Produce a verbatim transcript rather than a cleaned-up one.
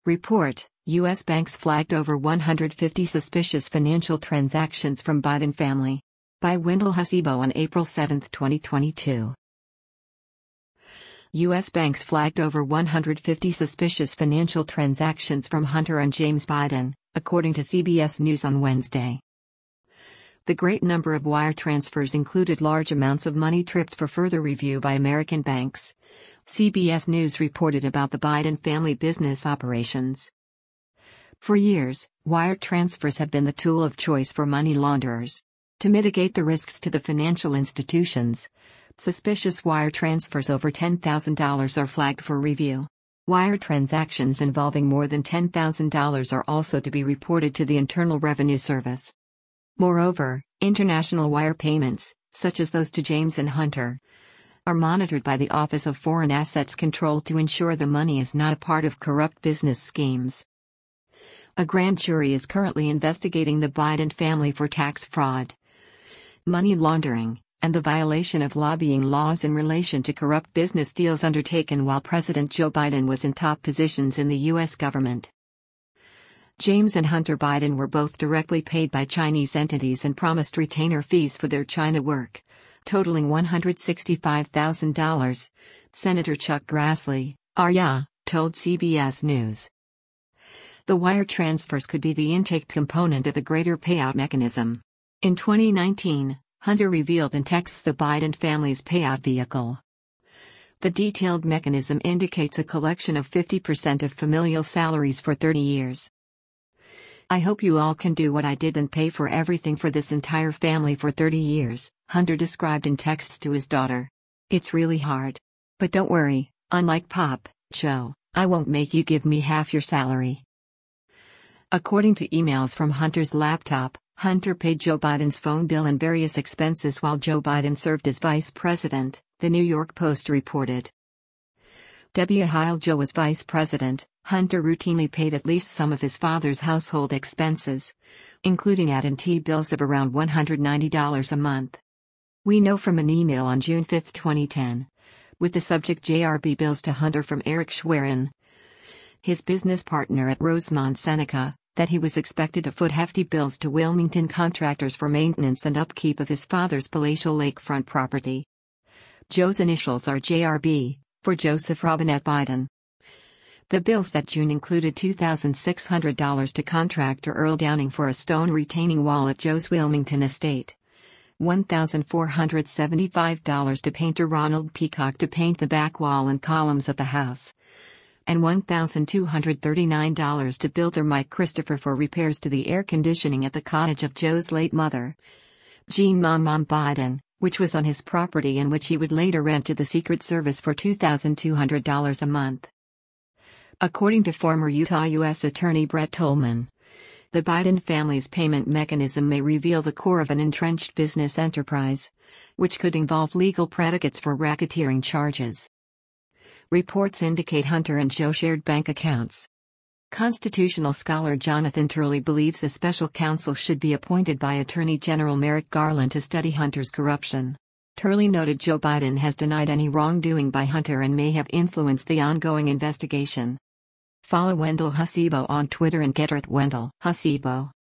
Report: U S banks flagged over one hundred fifty suspicious financial transactions from Biden family. By Wendell Hasibo on April seventh, twenty twenty-two. U S banks flagged over one hundred fifty suspicious financial transactions from Hunter and James Biden, according to C B S News on Wednesday. The great number of wire transfers included large amounts of money tripped for further review by American banks. C B S News reported about the Biden family business operations. For years, wire transfers have been the tool of choice for money launderers. To mitigate the risks to the financial institutions, suspicious wire transfers over ten thousand dollars are flagged for review. Wire transactions involving more than ten thousand dollars are also to be reported to the Internal Revenue Service. Moreover, international wire payments, such as those to James and Hunter, are monitored by the Office of Foreign Assets Control to ensure the money is not a part of corrupt business schemes. A grand jury is currently investigating the Biden family for tax fraud, money laundering, and the violation of lobbying laws in relation to corrupt business deals undertaken while President Joe Biden was in top positions in the U S government. James and Hunter Biden were both directly paid by Chinese entities and promised retainer fees for their China work, totaling one hundred sixty-five thousand dollars, Senator Chuck Grassley, R Y A, told C B S News. The wire transfers could be the intake component of a greater payout mechanism. In twenty nineteen, Hunter revealed in texts the Biden family's payout vehicle. The detailed mechanism indicates a collection of fifty percent of familial salaries for thirty years. "I hope you all can do what I did and pay for everything for this entire family for thirty years, Hunter described in texts to his daughter. "It's really hard. But don't worry, unlike Pop, Joe, I won't make you give me half your salary." According to emails from Hunter's laptop, Hunter paid Joe Biden's phone bill and various expenses while Joe Biden served as vice president, the New York Post reported. While Joe was vice president, Hunter routinely paid at least some of his father's household expenses, including A T and T bills of around one hundred ninety dollars a month. We know from an email on June fifth, twenty ten, with the subject J R B bills to Hunter from Eric Schwerin, his business partner at Rosemont Seneca, that he was expected to foot hefty bills to Wilmington contractors for maintenance and upkeep of his father's palatial lakefront property. Joe's initials are J R B, for Joseph Robinette Biden. The bills that June included two thousand six hundred dollars to contractor Earl Downing for a stone retaining wall at Joe's Wilmington estate, one thousand four hundred seventy-five dollars to painter Ronald Peacock to paint the back wall and columns of the house, and one thousand two hundred thirty-nine dollars to builder Mike Christopher for repairs to the air conditioning at the cottage of Joe's late mother, Jean Mom Mom Biden, which was on his property and which he would later rent to the Secret Service for two thousand two hundred dollars a month. According to former Utah U S Attorney Brett Tolman, the Biden family's payment mechanism may reveal the core of an entrenched business enterprise, which could involve legal predicates for racketeering charges. Reports indicate Hunter and Joe shared bank accounts. Constitutional scholar Jonathan Turley believes a special counsel should be appointed by Attorney General Merrick Garland to study Hunter's corruption. Turley noted Joe Biden has denied any wrongdoing by Hunter and may have influenced the ongoing investigation. Follow Wendell Hasibo on Twitter and get at Wendell Hasibo.